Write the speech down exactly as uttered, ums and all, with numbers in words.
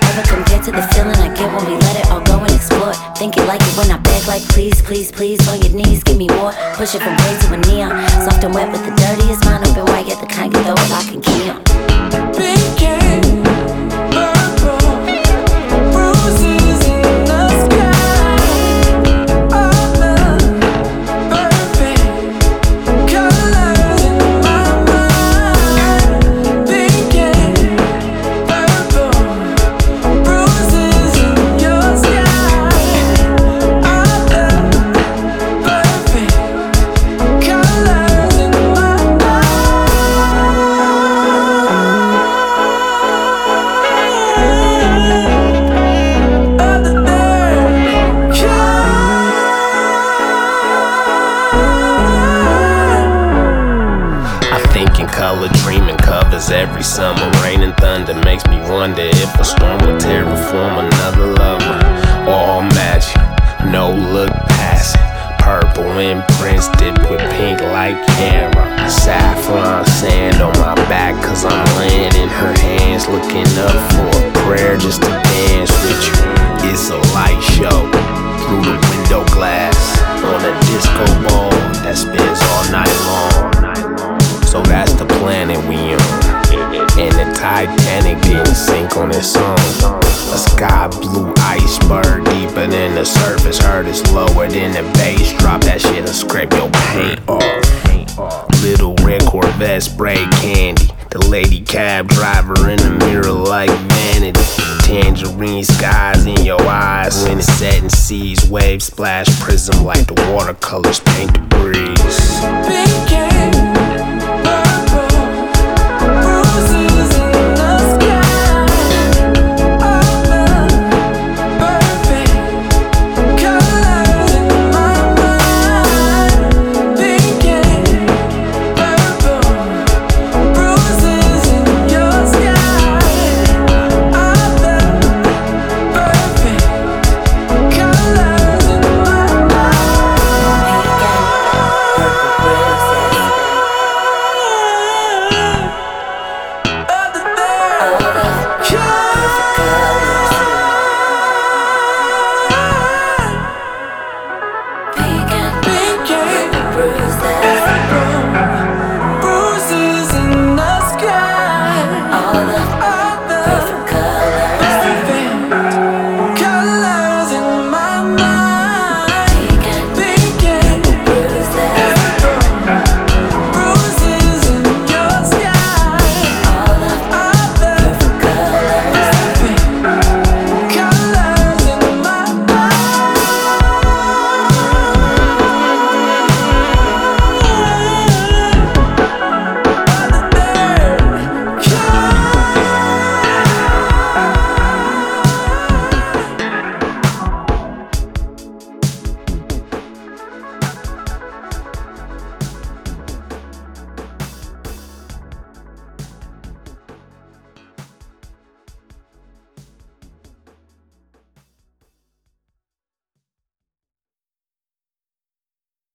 ever compare to the feeling I get when we let it all go and explore. Think you like it when I beg like please, please, please. On your knees, give me more. Push it from gray to a neon. Soft and wet with the dirtiest mind open wide. Get the kind you throw it lock and key on. Pink and purple, bruises in the sky. All the perfect colors in my mind. Pink and purple, bruises in your sky. All the perfect colors in my mind. I think in color, dreaming covers every summer. Rain and thunder makes me wonder if a storm would terraform another lover. All magic, no look past it. Purple imprints dipped with pink like camera. Saffron sand on my back cause I'm laying in her hands, looking up for a prayer just to dance with you. It's a light show through the window glass on a disco ball that spins all night long. So that's the planet we on. And the Titanic didn't sink on its own. A sky blue iceberg deeper than the surface. Heard it's lower than the bass. Drop that shit and scrape your paint off. Little red Corvette spray candy. The lady cab driver in the mirror like vanity. Tangerine skies in your eyes. When it's setting seas, waves splash prism like the watercolors paint the breeze. Pink and